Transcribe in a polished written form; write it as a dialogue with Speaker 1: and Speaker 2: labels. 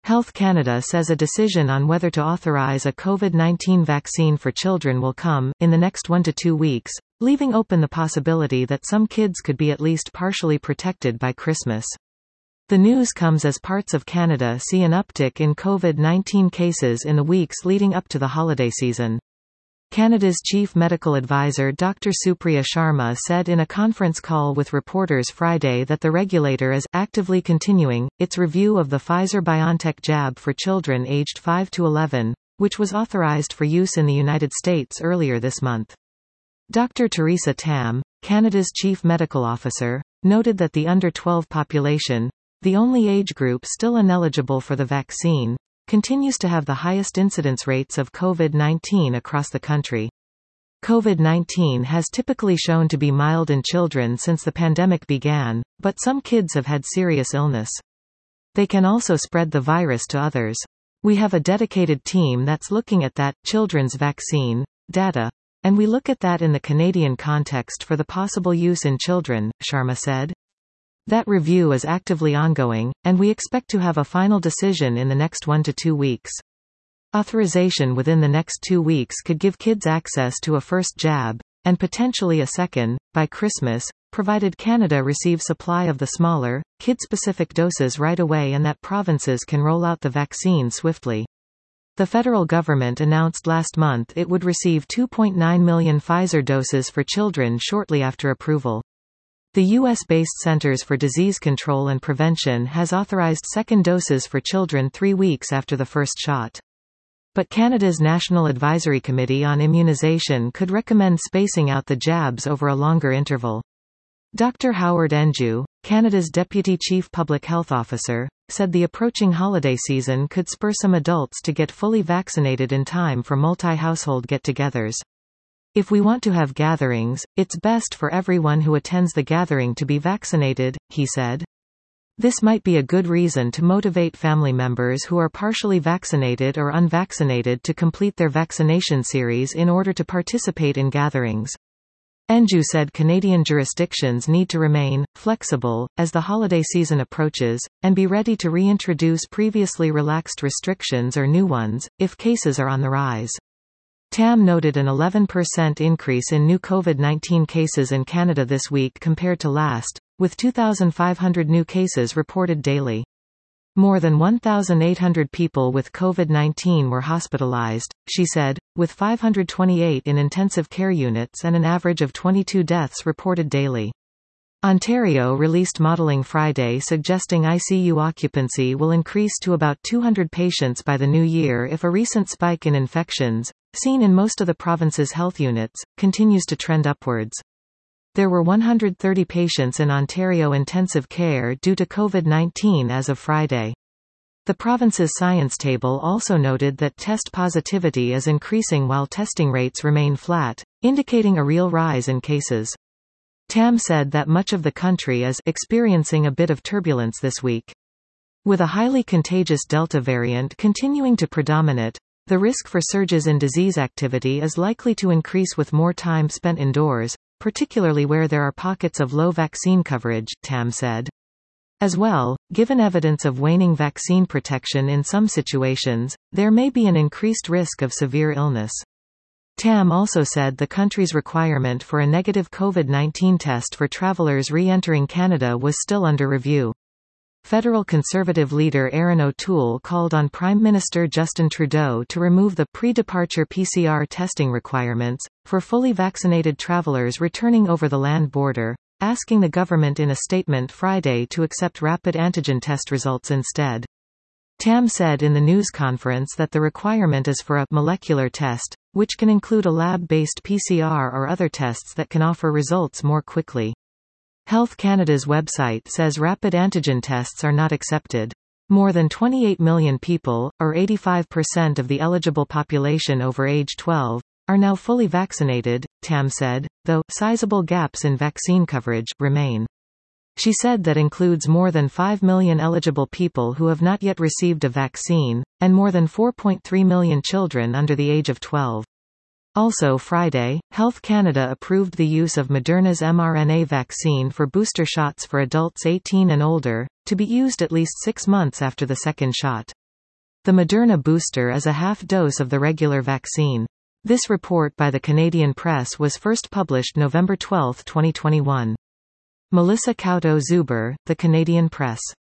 Speaker 1: Health Canada says a decision on whether to authorize a COVID-19 vaccine for children will come in the next 1 to 2 weeks, leaving open the possibility that some kids could be at least partially protected by Christmas. The news comes as parts of Canada see an uptick in COVID-19 cases in the weeks leading up to the holiday season. Canada's chief medical advisor Dr. Supriya Sharma said in a conference call with reporters Friday that the regulator is actively continuing its review of the Pfizer-BioNTech jab for children aged 5 to 11, which was authorized for use in the United States earlier this month. Dr. Theresa Tam, Canada's chief medical officer, noted that the under-12 population, the only age group still ineligible for the vaccine, continues to have the highest incidence rates of COVID-19 across the country. COVID-19 has typically shown to be mild in children since the pandemic began, but some kids have had serious illness. They can also spread the virus to others. We have a dedicated team that's looking at that, children's vaccine, data, and we look at that in the Canadian context for the possible use in children, Sharma said. That review is actively ongoing, and we expect to have a final decision in the next 1 to 2 weeks. Authorization within the next 2 weeks could give kids access to a first jab, and potentially a second, by Christmas, provided Canada receives supply of the smaller, kid-specific doses right away and that provinces can roll out the vaccine swiftly. The federal government announced last month it would receive 2.9 million Pfizer doses for children shortly after approval. The U.S.-based Centers for Disease Control and Prevention has authorized second doses for children 3 weeks after the first shot. But Canada's National Advisory Committee on Immunization could recommend spacing out the jabs over a longer interval. Dr. Howard Enju, Canada's Deputy Chief Public Health Officer, said the approaching holiday season could spur some adults to get fully vaccinated in time for multi-household get-togethers. If we want to have gatherings, it's best for everyone who attends the gathering to be vaccinated, he said. This might be a good reason to motivate family members who are partially vaccinated or unvaccinated to complete their vaccination series in order to participate in gatherings. Enju said Canadian jurisdictions need to remain flexible as the holiday season approaches, and be ready to reintroduce previously relaxed restrictions or new ones, if cases are on the rise. Tam noted an 11% increase in new COVID-19 cases in Canada this week compared to last, with 2,500 new cases reported daily. More than 1,800 people with COVID-19 were hospitalized, she said, with 528 in intensive care units and an average of 22 deaths reported daily. Ontario released modelling Friday suggesting ICU occupancy will increase to about 200 patients by the new year if a recent spike in infections, seen in most of the province's health units, continues to trend upwards. There were 130 patients in Ontario intensive care due to COVID-19 as of Friday. The province's science table also noted that test positivity is increasing while testing rates remain flat, indicating a real rise in cases. Tam said that much of the country is experiencing a bit of turbulence this week. With a highly contagious Delta variant continuing to predominate, the risk for surges in disease activity is likely to increase with more time spent indoors, particularly where there are pockets of low vaccine coverage, Tam said. As well, given evidence of waning vaccine protection in some situations, there may be an increased risk of severe illness. Tam also said the country's requirement for a negative COVID-19 test for travelers re-entering Canada was still under review. Federal Conservative leader Erin O'Toole called on Prime Minister Justin Trudeau to remove the pre-departure PCR testing requirements for fully vaccinated travelers returning over the land border, asking the government in a statement Friday to accept rapid antigen test results instead. Tam said in the news conference that the requirement is for a molecular test, which can include a lab-based PCR or other tests that can offer results more quickly. Health Canada's website says rapid antigen tests are not accepted. More than 28 million people, or 85% of the eligible population over age 12, are now fully vaccinated, Tam said, though sizable gaps in vaccine coverage remain. She said that includes more than 5 million eligible people who have not yet received a vaccine, and more than 4.3 million children under the age of 12. Also Friday, Health Canada approved the use of Moderna's mRNA vaccine for booster shots for adults 18 and older, to be used at least 6 months after the second shot. The Moderna booster is a half dose of the regular vaccine. This report by the Canadian Press was first published November 12, 2021. Melissa Couto-Zuber, The Canadian Press.